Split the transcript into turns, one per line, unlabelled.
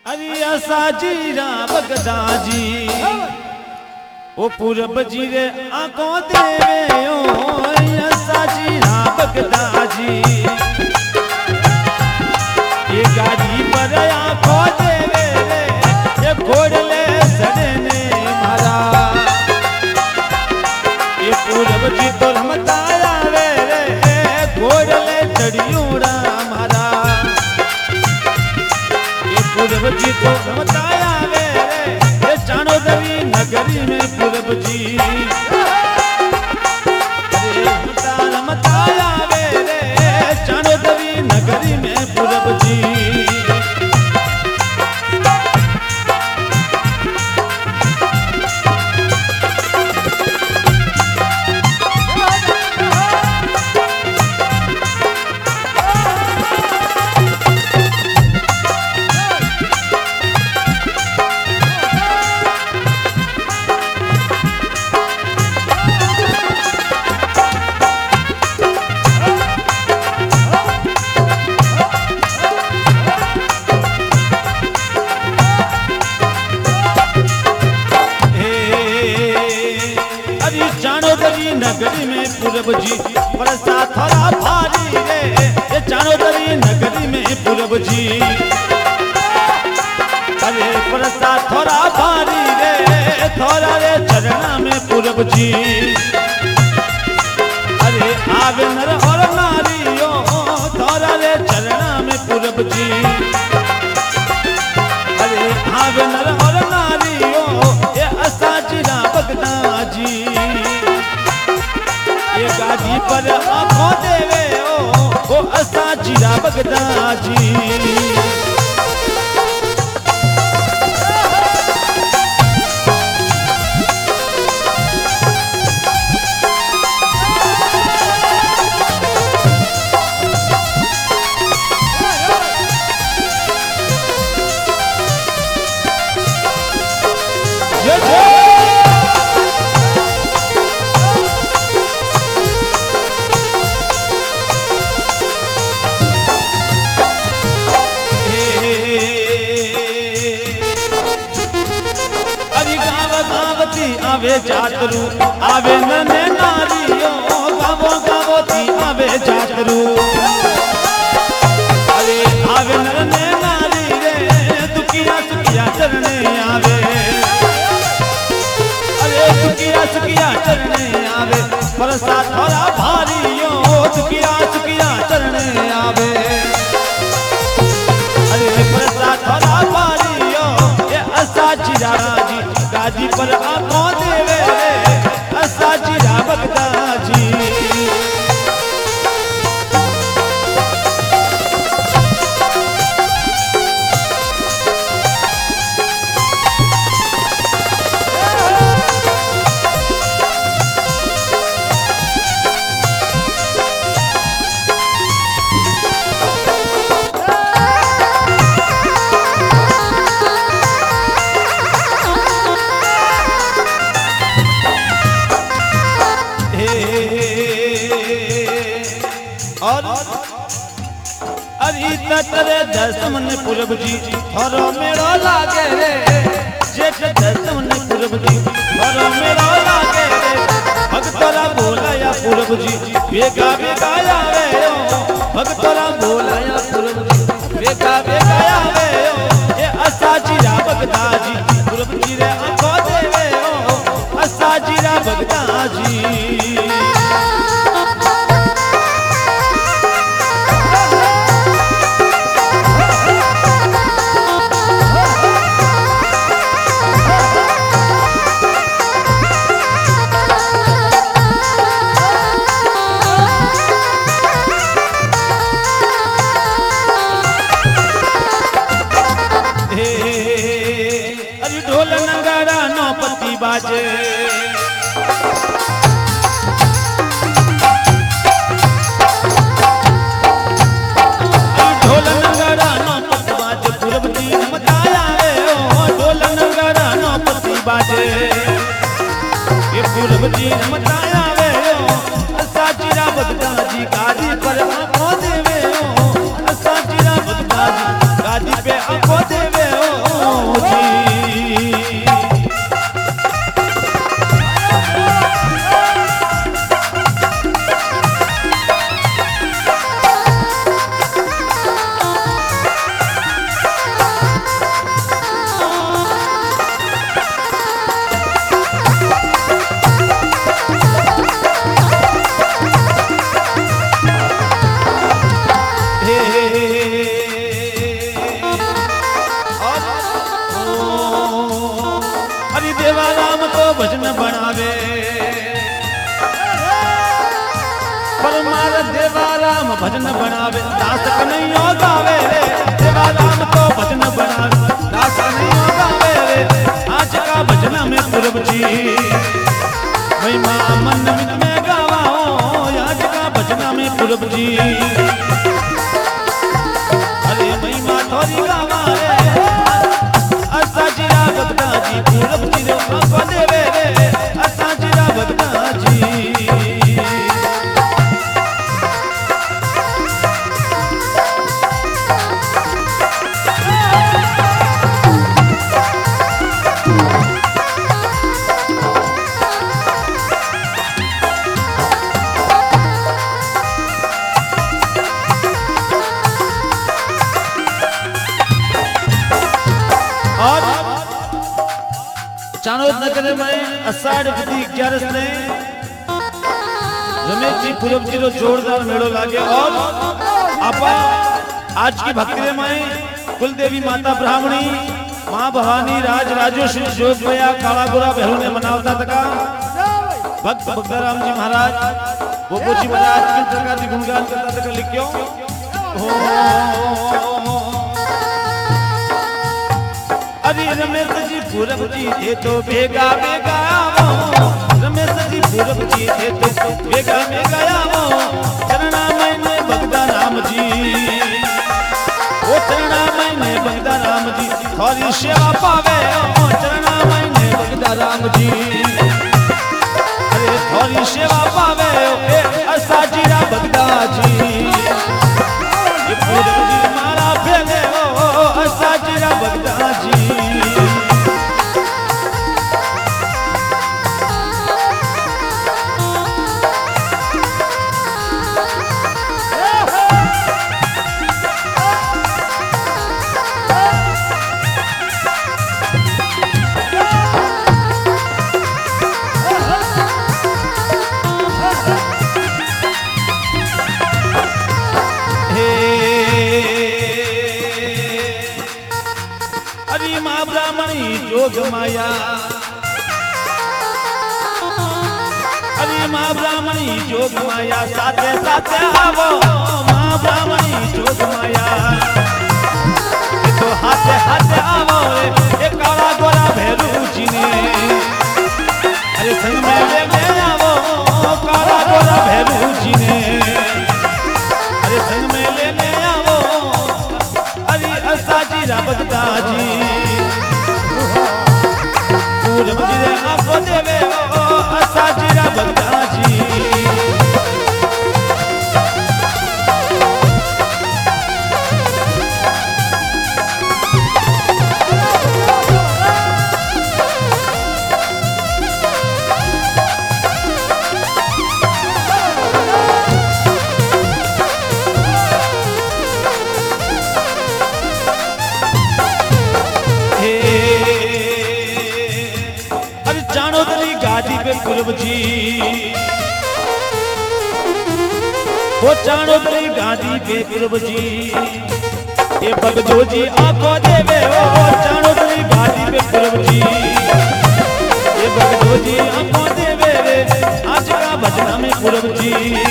अरे असाजीरा बगदाजी ओ पूरब जी रे आंखों देवे ओ असाजीरा बगदाजी ये गाड़ी पर आंखों देवे रे ये घोड़ले सड़ने मारा ये पूरब जी तो रमता आवे रे घोड़ले चढ़ियोड़ा मारा पूरब जी तो रमता आवे रे चाणोदरी नगरी में पूरब जी रमता आवे रे चाणोदरी नगरी में पूरब जी नगरी में पूरब जी बरसा थोड़ा भारी रे ये चाणोदरी नगरी में पूरब जी अरे बरसा थोड़ा भारी रे थोड़ा रे चरणा में पूरब जी अरे आवे नर और नारियो थोड़ा रे चरणा में पूरब जी अरे आवे नर और नारियो ये असाजीरा बगदाजी ये गाड़ी पर आंखों देवे ओ असाजीरा बगदाजी आवे जातरू आवे नने नारियो गावो गावो थी आवे जातरू अरे आवे नने नारी रे दुखिया सुखिया चरणे आवे अरे दुखिया सुखिया चरणे आवे बरसा थोड़ा भारियो दुखिया सुखिया चरणे आवे अरे बरसा थोड़ा भारियो ये असाजीरा जी गाजी पर आंखों देवे रे असाजीरा बगदाजी तेरे दर्शन पूरब जी थोरो मेरा लागे रे जेठ दर्शन पूरब जी थोरो मेरा लागे रे भक्तरा बोलाया पूरब जी बेगा बेगा आवे भक्तरा बोलाया पूरब जी बेगा बेगा आवे ये असाजीरा बगदाजी पूरब जी रे आंखों देवे असाजीरा बगदाजी बाजे ढोल नगाड़ा नौपत बाजे पूरब जी रमता आवे ढोल नगाड़ा नौपती बाजे ये पूरब जी रमता आवे असाजीरा बगदाजी गाड़ी पर आंखों देवे असाजीरा बगदाजी गाड़ी पे आंखों देवे भजन बनावे दास कन्हैया गावे रे सेवा राम को भजन बनावे दास कन्हैया गावे रे आज का भजन में पूरब जी महिमा मन में गावाओ आज का भजन में पूरब जी अरे महिमा थोड़ी गावा रे असा जीरा भगता जी पूरब जी रे को देवे रे असा जीरा भगता जी चाणोद नगर में अषाढ़ विधि 11 ने रमेश जी पूरब जी रो जोरदार मेड़ो लागे और आपा आज की भक्ति में कुलदेवी माता ब्राह्मणी मां भवानी राज राजेश्वरी जोग भैया काला गोरा बहू ने मनावता तका भक्त भक्ताराम जी महाराज बोबो जी महाराज की प्रकार की गुणगान करता तका लिखियो अरे रमेश जी पूरब जी थे तो बेगा बेगा आओ रमेश जी पूरब जी थे तो बेगा बेगा आओ चरणामय में भगता राम जी वो चरणामय में भगता राम जी थोड़ी सेवा पावे ओ चरणामय में भगता राम जी अरे थोड़ी सेवा पावे ए असा जीरा भगता जी ये पूरब जी मारा भेले ओ असा जीरा भगता जी जोग माया अरे मां ब्राह्मणी जोग माया साथे साथे आवो मां ब्राह्मणी जोग माया तो हाथे हाथे आवो ए काला गोरा भैरू जी ने अरे संग में ले आवो काला गोरा भैरू जी ने अरे संग में ले आवो अरे असा जी भगता जी पूरब जी रे आपको देवे ओ असा जीरा भगता जी पूरब जी वो चाणोदरी गादी पे पूरब जी ये भगतो जी आपको देवे ओ चाणोदरी गादी पे पूरब जी ये भगतो जी आपको देवे रे आज का भजन में पूरब जी